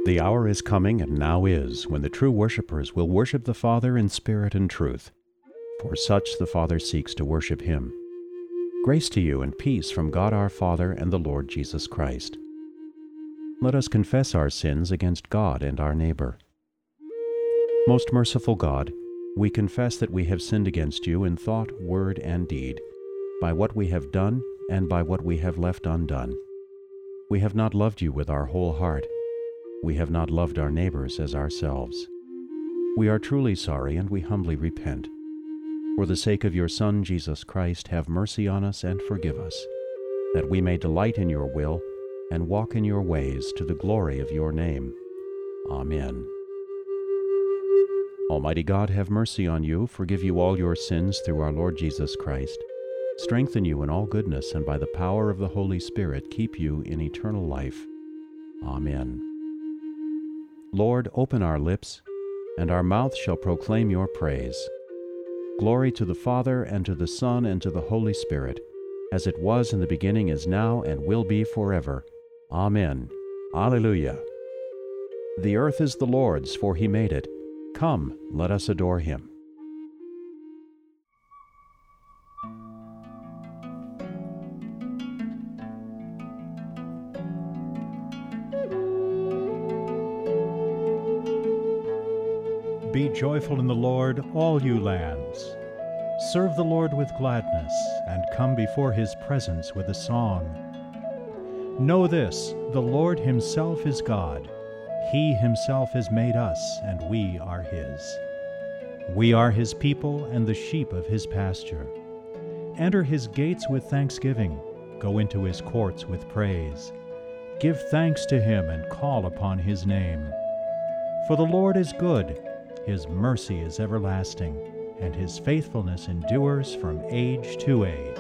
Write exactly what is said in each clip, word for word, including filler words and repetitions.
The hour is coming, and now is, when the true worshipers will worship the Father in spirit and truth. For such the Father seeks to worship him. Grace to you and peace from God our Father and the Lord Jesus Christ. Let us confess our sins against God and our neighbor. Most merciful God, we confess that we have sinned against you in thought, word, and deed, by what we have done and by what we have left undone. We have not loved you with our whole heart. We have not loved our neighbors as ourselves. We are truly sorry, and we humbly repent. For the sake of your Son, Jesus Christ, have mercy on us and forgive us, that we may delight in your will and walk in your ways to the glory of your name. Amen. Almighty God, have mercy on you, forgive you all your sins through our Lord Jesus Christ, strengthen you in all goodness, and by the power of the Holy Spirit keep you in eternal life. Amen. Lord, open our lips, and our mouth shall proclaim your praise. Glory to the Father, and to the Son, and to the Holy Spirit, as it was in the beginning, is now, and will be forever. Amen. Alleluia. The earth is the Lord's, for he made it. Come, let us adore him. Be joyful in the Lord, all you lands. Serve the Lord with gladness, and come before his presence with a song. Know this, the Lord himself is God. He himself has made us, and we are his. We are his people and the sheep of his pasture. Enter his gates with thanksgiving, go into his courts with praise. Give thanks to him and call upon his name. For the Lord is good. His mercy is everlasting, and his faithfulness endures from age to age.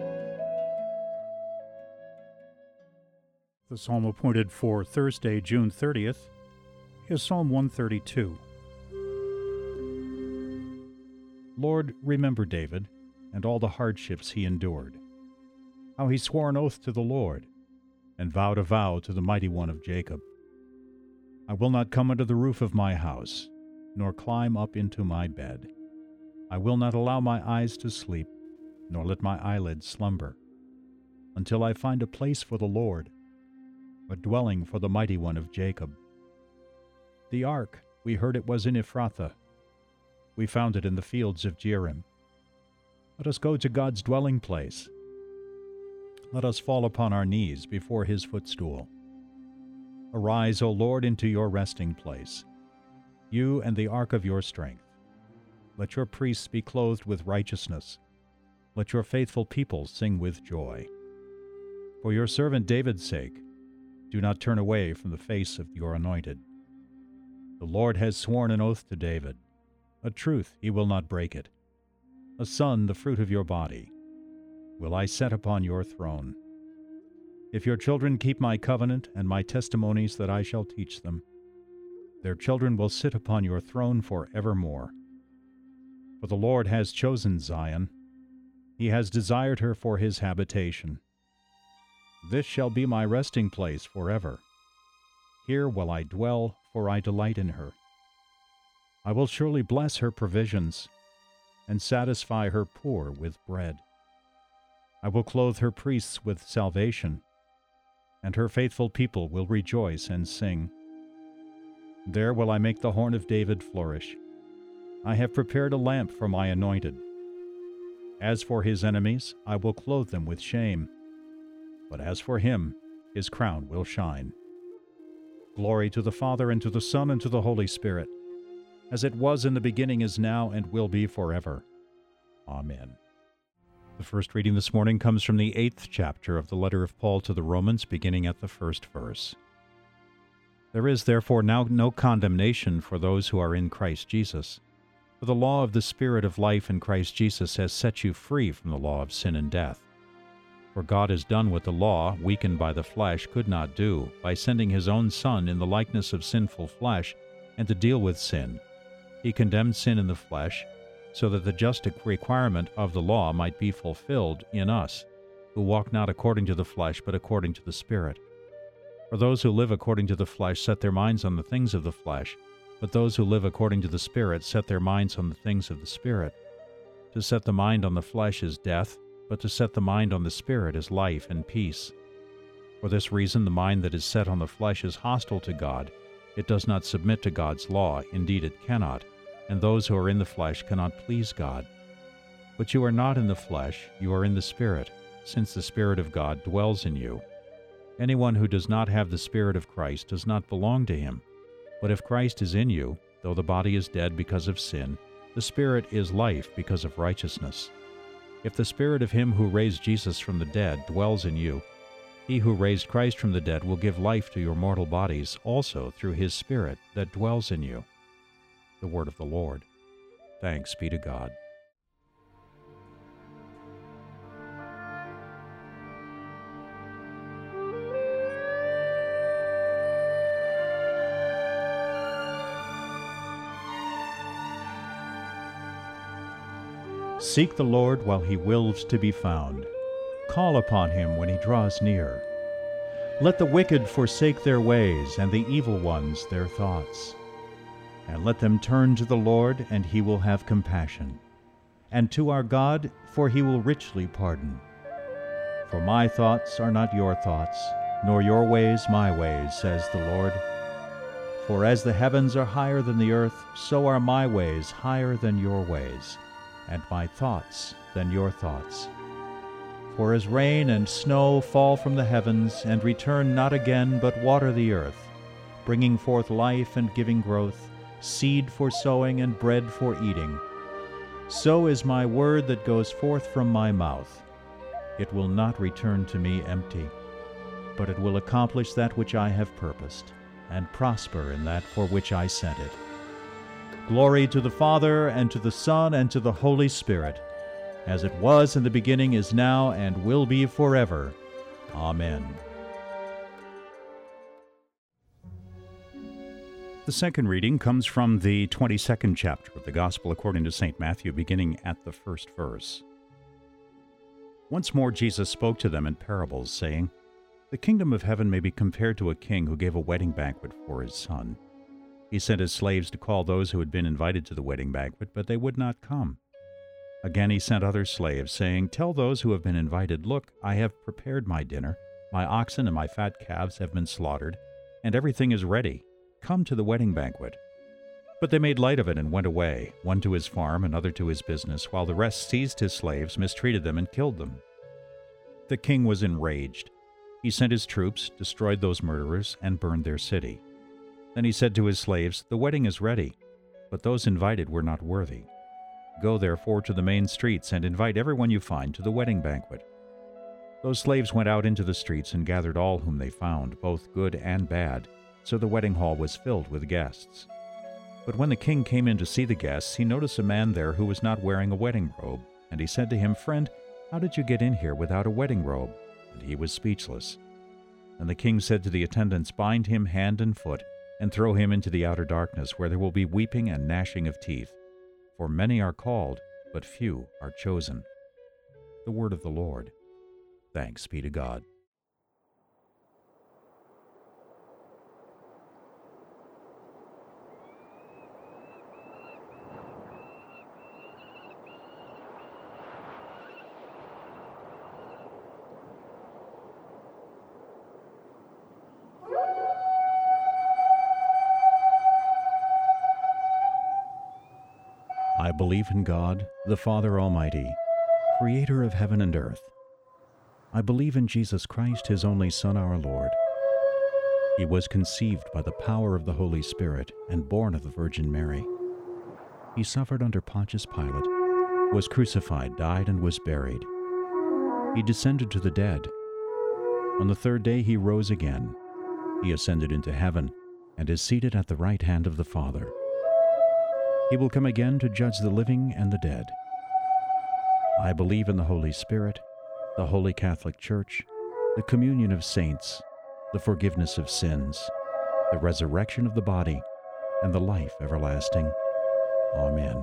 The psalm appointed for Thursday, June thirtieth, is Psalm one thirty-two. Lord, remember David and all the hardships he endured, how he swore an oath to the Lord, and vowed a vow to the Mighty One of Jacob. I will not come under the roof of my house, nor climb up into my bed. I will not allow my eyes to sleep, nor let my eyelids slumber, until I find a place for the Lord, a dwelling for the Mighty One of Jacob. The ark, we heard it was in Ephrathah. We found it in the fields of Jearim. Let us go to God's dwelling place. Let us fall upon our knees before his footstool. Arise, O Lord, into your resting place, you and the ark of your strength. Let your priests be clothed with righteousness. Let your faithful people sing with joy. For your servant David's sake, do not turn away from the face of your anointed. The Lord has sworn an oath to David. A truth, he will not break it. A son, the fruit of your body, will I set upon your throne. If your children keep my covenant and my testimonies that I shall teach them, their children will sit upon your throne for evermore. For the Lord has chosen Zion. He has desired her for his habitation. This shall be my resting place forever. Here will I dwell, for I delight in her. I will surely bless her provisions, and satisfy her poor with bread. I will clothe her priests with salvation, and her faithful people will rejoice and sing. There will I make the horn of David flourish. I have prepared a lamp for my anointed. As for his enemies, I will clothe them with shame. But as for him, his crown will shine. Glory to the Father, and to the Son, and to the Holy Spirit, as it was in the beginning, is now, and will be forever. Amen. The first reading this morning comes from the eighth chapter of the letter of Paul to the Romans, beginning at the first verse. There is therefore now no condemnation for those who are in Christ Jesus. For the law of the Spirit of life in Christ Jesus has set you free from the law of sin and death. For God has done what the law, weakened by the flesh, could not do, by sending his own Son in the likeness of sinful flesh, and to deal with sin. He condemned sin in the flesh, so that the just requirement of the law might be fulfilled in us, who walk not according to the flesh, but according to the Spirit. For those who live according to the flesh set their minds on the things of the flesh, but those who live according to the Spirit set their minds on the things of the Spirit. To set the mind on the flesh is death, but to set the mind on the Spirit is life and peace. For this reason the mind that is set on the flesh is hostile to God. It does not submit to God's law, indeed it cannot, and those who are in the flesh cannot please God. But you are not in the flesh, you are in the Spirit, since the Spirit of God dwells in you. Anyone who does not have the Spirit of Christ does not belong to him. But if Christ is in you, though the body is dead because of sin, the Spirit is life because of righteousness. If the Spirit of him who raised Jesus from the dead dwells in you, he who raised Christ from the dead will give life to your mortal bodies also through his Spirit that dwells in you. The word of the Lord. Thanks be to God. Seek the Lord while he wills to be found. Call upon him when he draws near. Let the wicked forsake their ways, and the evil ones their thoughts. And let them turn to the Lord, and he will have compassion. And to our God, for he will richly pardon. For my thoughts are not your thoughts, nor your ways my ways, says the Lord. For as the heavens are higher than the earth, so are my ways higher than your ways, and my thoughts than your thoughts. For as rain and snow fall from the heavens, and return not again, but water the earth, bringing forth life and giving growth, seed for sowing and bread for eating, so is my word that goes forth from my mouth. It will not return to me empty, but it will accomplish that which I have purposed, and prosper in that for which I sent it. Glory to the Father, and to the Son, and to the Holy Spirit, as it was in the beginning, is now, and will be forever. Amen. The second reading comes from the twenty-second chapter of the Gospel according to Saint Matthew, beginning at the first verse. Once more Jesus spoke to them in parables, saying, The kingdom of heaven may be compared to a king who gave a wedding banquet for his son. He sent his slaves to call those who had been invited to the wedding banquet, but they would not come. Again he sent other slaves, saying, Tell those who have been invited, Look, I have prepared my dinner. My oxen and my fat calves have been slaughtered, and everything is ready. Come to the wedding banquet. But they made light of it and went away, one to his farm, another to his business, while the rest seized his slaves, mistreated them, and killed them. The king was enraged. He sent his troops, destroyed those murderers, and burned their city. Then he said to his slaves, The wedding is ready, but those invited were not worthy. Go therefore to the main streets, and invite everyone you find to the wedding banquet. Those slaves went out into the streets and gathered all whom they found, both good and bad, so the wedding hall was filled with guests. But when the king came in to see the guests, he noticed a man there who was not wearing a wedding robe, and he said to him, Friend, how did you get in here without a wedding robe? And he was speechless. And the king said to the attendants, Bind him hand and foot, and throw him into the outer darkness, where there will be weeping and gnashing of teeth. For many are called, but few are chosen. The word of the Lord. Thanks be to God. I believe in God, the Father Almighty, creator of heaven and earth. I believe in Jesus Christ, his only Son, our Lord. He was conceived by the power of the Holy Spirit and born of the Virgin Mary. He suffered under Pontius Pilate, was crucified, died, and was buried. He descended to the dead. On the third day he rose again. He ascended into heaven and is seated at the right hand of the Father. He will come again to judge the living and the dead. I believe in the Holy Spirit, the Holy Catholic Church, the communion of saints, the forgiveness of sins, the resurrection of the body, and the life everlasting. Amen.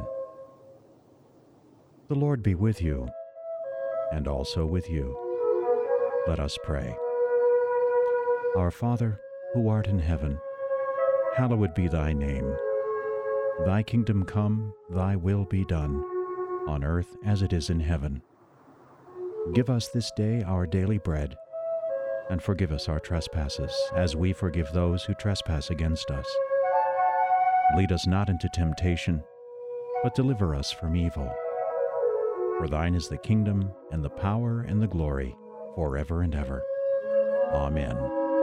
The Lord be with you, and also with you. Let us pray. Our Father, who art in heaven, hallowed be thy name. Thy kingdom come, thy will be done, on earth as it is in heaven. Give us this day our daily bread, and forgive us our trespasses, as we forgive those who trespass against us. Lead us not into temptation, but deliver us from evil. For thine is the kingdom, and the power, and the glory, forever and ever. Amen.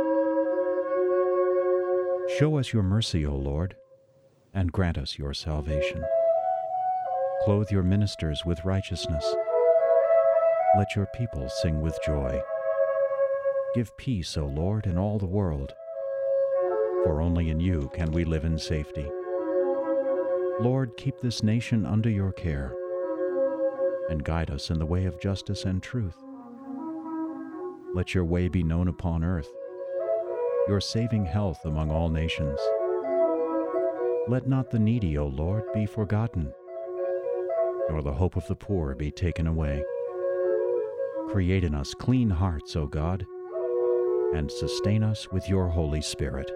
Show us your mercy, O Lord, and grant us your salvation. Clothe your ministers with righteousness. Let your people sing with joy. Give peace, O Lord, in all the world, for only in you can we live in safety. Lord, keep this nation under your care, and guide us in the way of justice and truth. Let your way be known upon earth, your saving health among all nations. Let not the needy, O Lord, be forgotten, nor the hope of the poor be taken away. Create in us clean hearts, O God, and sustain us with your Holy Spirit.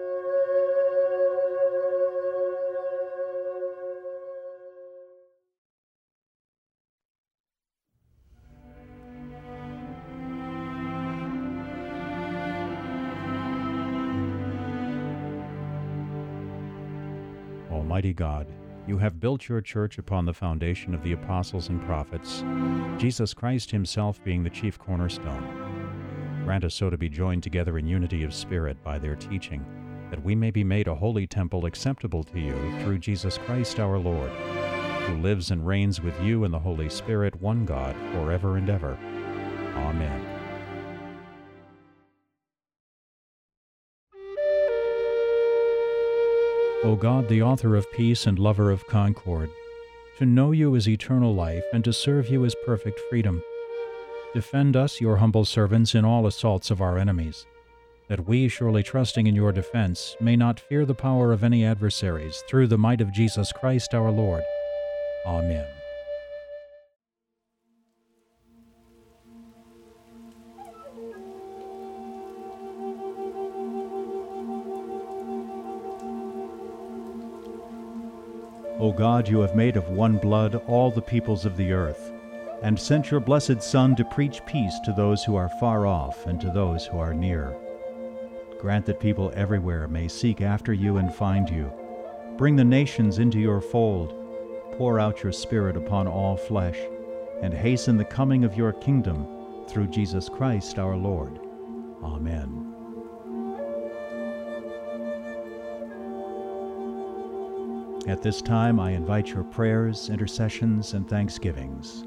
Almighty God, you have built your church upon the foundation of the apostles and prophets, Jesus Christ himself being the chief cornerstone. Grant us so to be joined together in unity of spirit by their teaching, that we may be made a holy temple acceptable to you through Jesus Christ our Lord, who lives and reigns with you in the Holy Spirit, one God, forever and ever. Amen. O God, the author of peace and lover of concord, to know you is eternal life, and to serve you is perfect freedom. Defend us, your humble servants, in all assaults of our enemies, that we, surely trusting in your defense, may not fear the power of any adversaries, through the might of Jesus Christ our Lord. Amen. O God, you have made of one blood all the peoples of the earth, and sent your blessed Son to preach peace to those who are far off and to those who are near. Grant that people everywhere may seek after you and find you. Bring the nations into your fold. Pour out your Spirit upon all flesh, and hasten the coming of your kingdom through Jesus Christ our Lord. Amen. At this time, I invite your prayers, intercessions, and thanksgivings.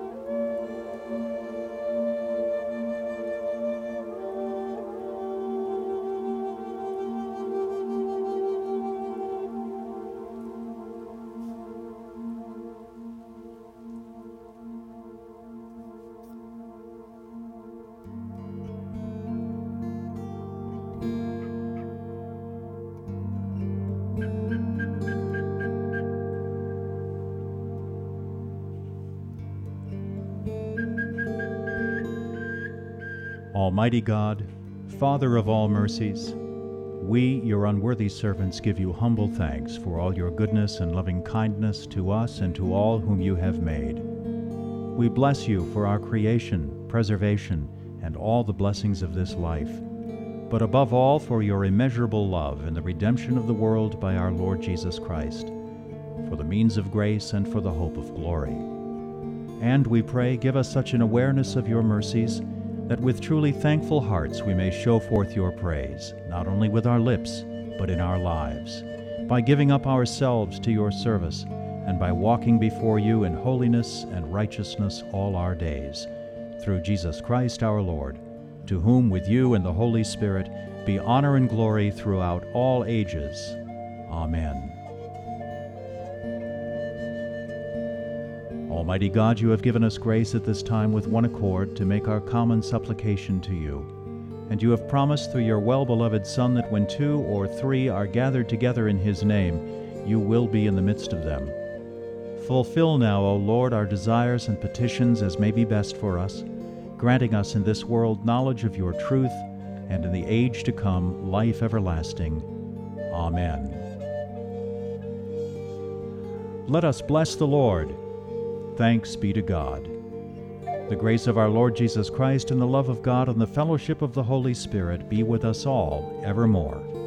Almighty God, Father of all mercies, we, your unworthy servants, give you humble thanks for all your goodness and loving kindness to us and to all whom you have made. We bless you for our creation, preservation, and all the blessings of this life, but above all for your immeasurable love and the redemption of the world by our Lord Jesus Christ, for the means of grace and for the hope of glory. And we pray, give us such an awareness of your mercies that with truly thankful hearts we may show forth your praise, not only with our lips, but in our lives, by giving up ourselves to your service, and by walking before you in holiness and righteousness all our days, through Jesus Christ our Lord, to whom with you and the Holy Spirit be honor and glory throughout all ages. Amen. Almighty God, you have given us grace at this time with one accord to make our common supplication to you. And you have promised through your well-beloved Son that when two or three are gathered together in his name, you will be in the midst of them. Fulfill now, O Lord, our desires and petitions as may be best for us, granting us in this world knowledge of your truth and in the age to come life everlasting. Amen. Let us bless the Lord. Thanks be to God. The grace of our Lord Jesus Christ and the love of God and the fellowship of the Holy Spirit be with us all evermore.